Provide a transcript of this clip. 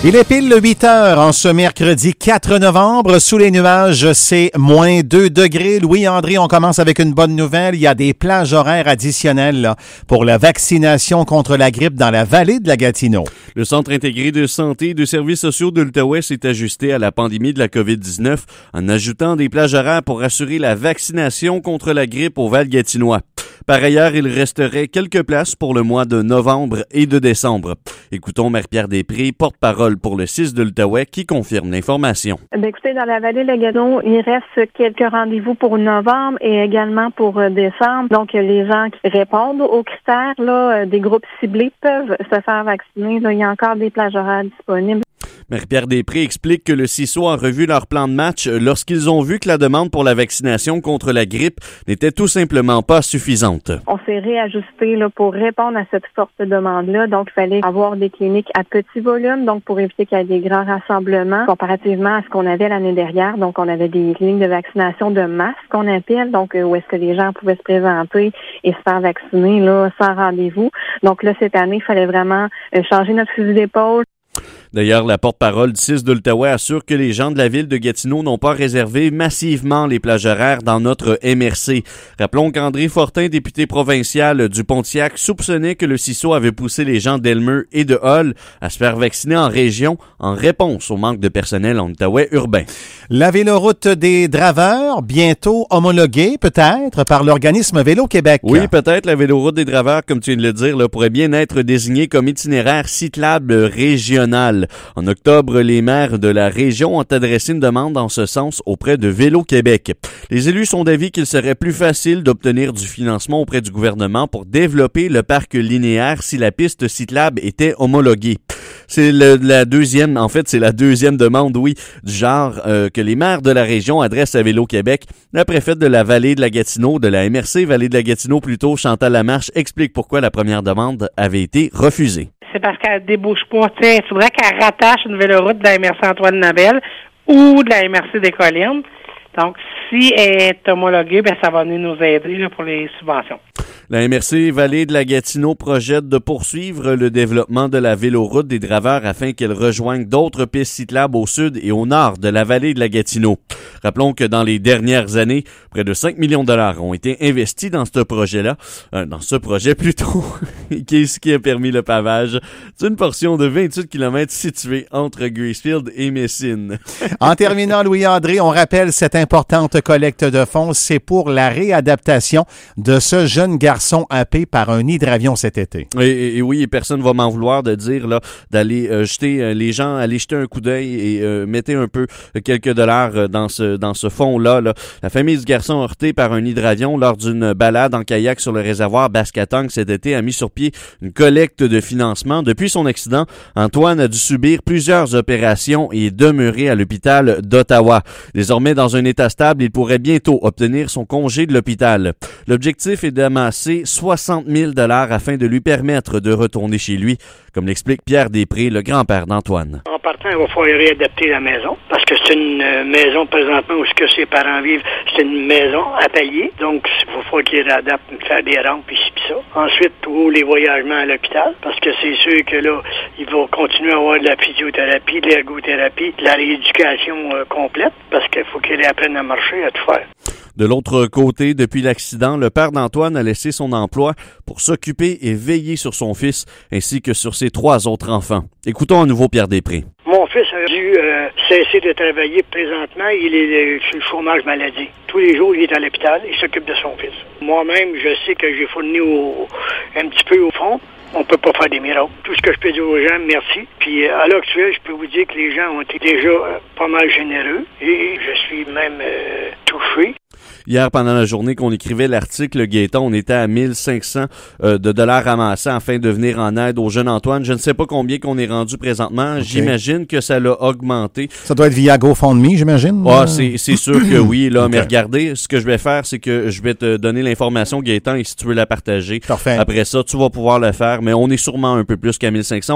Il est pile 8 heures en ce mercredi 4 novembre. Sous les nuages, c'est moins 2 degrés. Louis-André, on commence avec une bonne nouvelle. Il y a des plages horaires additionnelles là, pour la vaccination contre la grippe dans la vallée de la Gatineau. Le Centre intégré de santé et de services sociaux de l'Outaouais s'est ajusté à la pandémie de la COVID-19 en ajoutant des plages horaires pour assurer la vaccination contre la grippe au Val-Gatinois. Par ailleurs, il resterait quelques places pour le mois de novembre et de décembre. Écoutons Marie-Pierre Després, porte-parole pour le CIS de l'Outaouais, qui confirme l'information. Écoutez, dans la vallée de la Gatineau, il reste quelques rendez-vous pour novembre et également pour décembre. Donc, les gens qui répondent aux critères là, des groupes ciblés peuvent se faire vacciner. Là, il y a encore des plages horaires disponibles. Marie-Pierre Després explique que le CISO a revu leur plan de match lorsqu'ils ont vu que la demande pour la vaccination contre la grippe n'était tout simplement pas suffisante. On s'est réajusté là, pour répondre à cette forte demande-là. Donc, il fallait avoir des cliniques à petit volume, donc pour éviter qu'il y ait des grands rassemblements comparativement à ce qu'on avait l'année dernière. Donc, on avait des cliniques de vaccination de masse qu'on appelle, donc où est-ce que les gens pouvaient se présenter et se faire vacciner là, sans rendez-vous. Donc là, cette année, il fallait vraiment changer notre fusil d'épaule. D'ailleurs, la porte-parole du CIS de l'Outaouais assure que les gens de la ville de Gatineau n'ont pas réservé massivement les plages horaires dans notre MRC. Rappelons qu'André Fortin, député provincial du Pontiac, soupçonnait que le CISO avait poussé les gens d'Elmer et de Hull à se faire vacciner en région en réponse au manque de personnel en Outaouais urbain. La véloroute des draveurs, bientôt homologuée peut-être par l'organisme Vélo Québec. Oui, peut-être la véloroute des draveurs, comme tu viens de le dire, là, pourrait bien être désignée comme itinéraire cyclable régional. En octobre, les maires de la région ont adressé une demande en ce sens auprès de Vélo Québec. Les élus sont d'avis qu'il serait plus facile d'obtenir du financement auprès du gouvernement pour développer le parc linéaire si la piste cyclable était homologuée. C'est la deuxième demande, oui, du genre que les maires de la région adressent à Vélo Québec. La préfète de la vallée de la Gatineau, de la MRC, vallée de la Gatineau plutôt, Chantal Lamarche, explique pourquoi la première demande avait été refusée. C'est parce qu'elle débouche pas. Il faudrait qu'elle rattache une véloroute de la MRC Antoine-Nabel ou de la MRC des Collines. Donc, si elle est homologuée, ça va venir nous aider là, pour les subventions. La MRC Vallée de la Gatineau projette de poursuivre le développement de la véloroute des draveurs afin qu'elle rejoigne d'autres pistes cyclables au sud et au nord de la vallée de la Gatineau. Rappelons que dans les dernières années, près de 5 millions de dollars ont été investis dans ce projet-là, qui a permis le pavage d'une portion de 28 km située entre Gracefield et Messine. En terminant, Louis-André, on rappelle cette importante collecte de fonds, c'est pour la réadaptation de ce jeune garçon happé par un hydravion cet été. Et oui, personne ne va m'en vouloir de dire là d'aller les gens aller jeter un coup d'œil et mettez un peu quelques dollars dans ce fonds-là. Là. La famille du garçon heurté par un hydravion lors d'une balade en kayak sur le réservoir Bascatang cet été a mis sur pied une collecte de financement. Depuis son accident, Antoine a dû subir plusieurs opérations et est demeuré à l'hôpital d'Ottawa. Désormais dans un état stable, il pourrait bientôt obtenir son congé de l'hôpital. L'objectif est d'amasser 60 000 $ afin de lui permettre de retourner chez lui, comme l'explique Pierre Després, le grand-père d'Antoine. En partant, il va falloir réadapter la maison, parce que c'est une maison présentement où ce que ses parents vivent, c'est une maison à palier, donc il va falloir qu'ils réadaptent, faire des rampes ici pis ça. Ensuite, tous les voyagements à l'hôpital, parce que c'est sûr que là, il va continuer à avoir de la physiothérapie, de l'ergothérapie, de la rééducation complète, parce qu'il faut qu'il apprenne à marcher, à tout faire. De l'autre côté, depuis l'accident, le père d'Antoine a laissé son emploi pour s'occuper et veiller sur son fils ainsi que sur ses 3 autres enfants. Écoutons à nouveau Pierre Després. Mon fils a dû cesser de travailler présentement. Il est sur le chômage maladie. Tous les jours, il est à l'hôpital. Il s'occupe de son fils. Moi-même, je sais que j'ai fourni un petit peu au fond. On peut pas faire des miracles. Tout ce que je peux dire aux gens, merci. Puis à l'heure actuelle, je peux vous dire que les gens ont été déjà pas mal généreux et je suis même touché. Hier, pendant la journée qu'on écrivait l'article, Gaétan, on était à 1500 de dollars ramassés afin de venir en aide au jeune Antoine. Je ne sais pas combien qu'on est rendu présentement. Okay. J'imagine que ça l'a augmenté. Ça doit être via GoFundMe, j'imagine? Ah, c'est sûr que oui, là. Okay. Mais regardez, ce que je vais faire, c'est que je vais te donner l'information, Gaétan, et si tu veux la partager. Parfait. Après ça, tu vas pouvoir le faire, mais on est sûrement un peu plus qu'à 1500.